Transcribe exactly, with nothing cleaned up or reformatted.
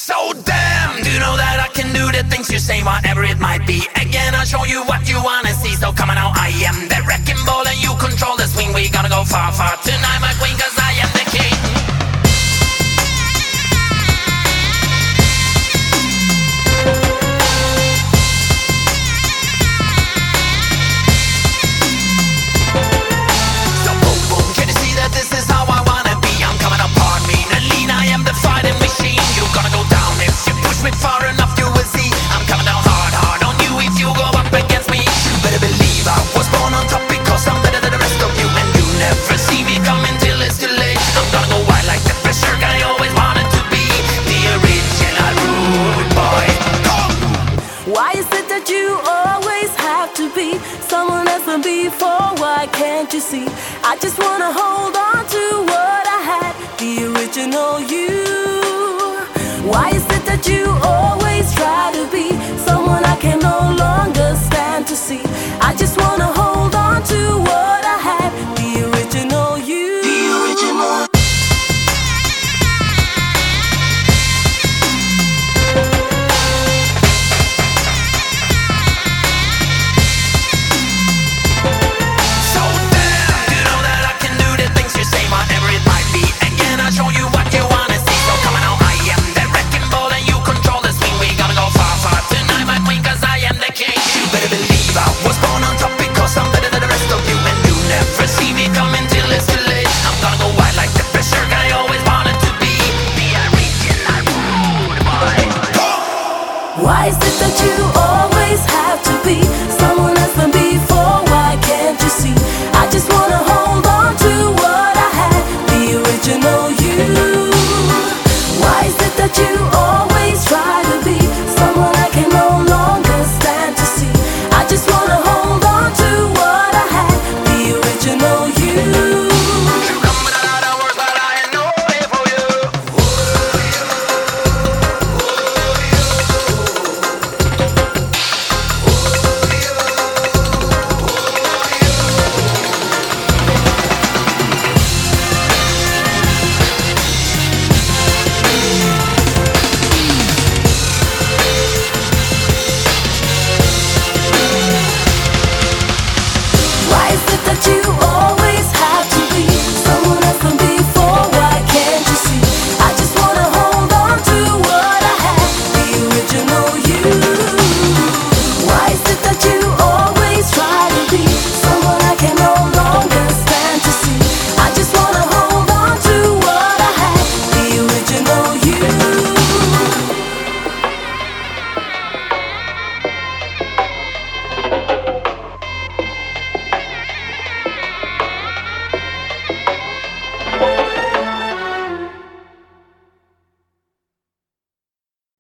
So damn, do you know that I can do the things you say, whatever it might be? Again, I'll show you what you wanna see. So come on now, I am the wrecking ball and you control the swing. We gotta go far, far tonight, my queen, cause I am the king. So boom, boom, can you see that this is how I wanna be? I'm coming apart, mean and lean, I am the fighting machine. You're gonna go down if you push me far enough, you will see. I'm coming down hard, hard on you if you go up against me. You better believe I was born on top because I'm better than the rest of you. And you never see me coming till it's too late. I'm gonna go wild like the pressure guy always wanted to be. The original rude boy. Come! Why is it that you always have to be someone else than before? Why can't you see? I just wanna hold on to what I had, the original you. Why is it that you always try to be someone I can no longer stand to see? I just wanna hold on to what I had, the original you. The original. So damn, you know that I can do the things you say, whatever it might be. Again, I'll show you what you wanna see. So come on now, I am the wrecking ball and you control the swing. We gotta go far, far tonight, my queen, cause I am the king. You better believe I was born on top because I'm better than the rest of you. And you never see me coming till it's too late. I'm gonna go wild like the pressure guy always wanted to be. The original rude boy. Why is it that you always have to be someone else than before? Why can't you see?